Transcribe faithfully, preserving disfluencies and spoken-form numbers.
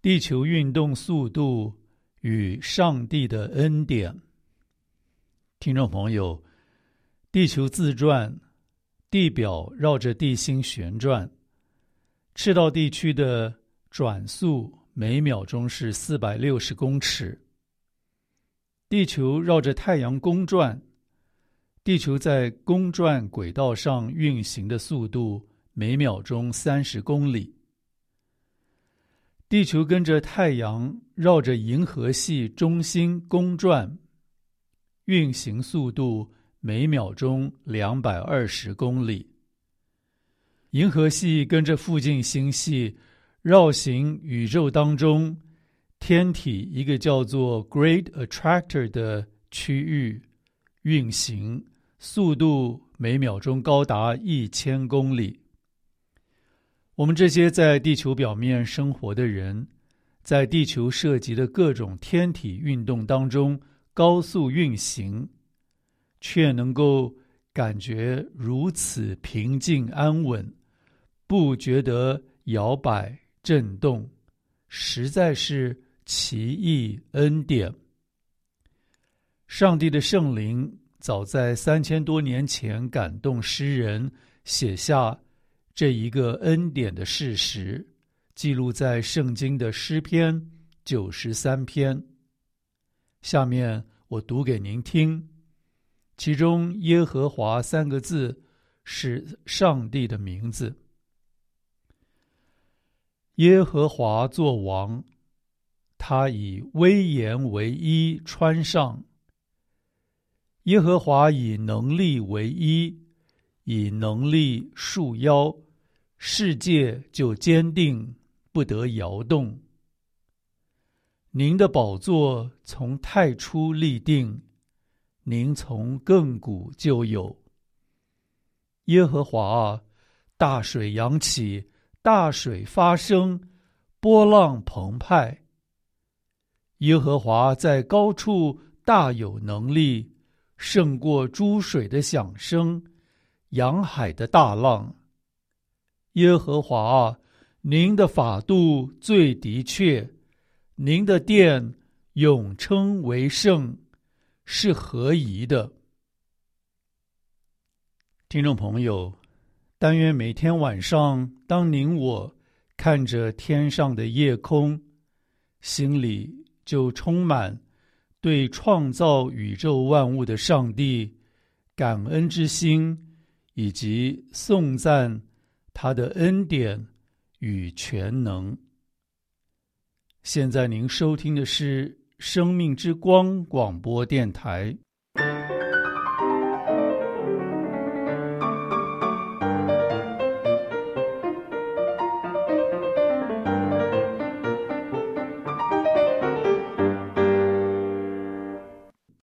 地球运动速度与上帝的恩典。听众朋友，地球自转，地表绕着地心旋转，赤道地区的转速每秒钟是四百六十公尺。地球绕着太阳公转，地球在公转轨道上运行的速度每秒钟三十公里。地球跟着太阳绕着银河系中心公转，运行速度每秒钟两百二十公里。银河系跟着附近星系绕行宇宙当中天体一个叫做 Great Attractor 的区域运行，速度每秒钟高达一千公里。我们这些在地球表面生活的人，在地球涉及的各种天体运动当中高速运行，却能够感觉如此平静安稳，不觉得摇摆震动，实在是奇异恩典。上帝的圣灵早在三千多年前感动诗人，写下这一个恩典的事实，记录在圣经的诗篇九十三篇。下面我读给您听，其中耶和华三个字是上帝的名字。耶和华作王，他以威严为衣穿上。耶和华以能力为衣，以能力束腰，世界就坚定，不得摇动。您的宝座从太初立定，您从亘古就有。耶和华啊，大水扬起，大水发生，波浪澎湃。耶和华在高处大有能力，胜过诸水的响声，洋海的大浪。耶和华啊，您的法度最的确，您的殿永称为圣，是合宜的。听众朋友，但愿每天晚上，当您我看着天上的夜空，心里就充满对创造宇宙万物的上帝感恩之心，以及颂赞他的恩典与全能。现在您收听的是生命之光广播电台，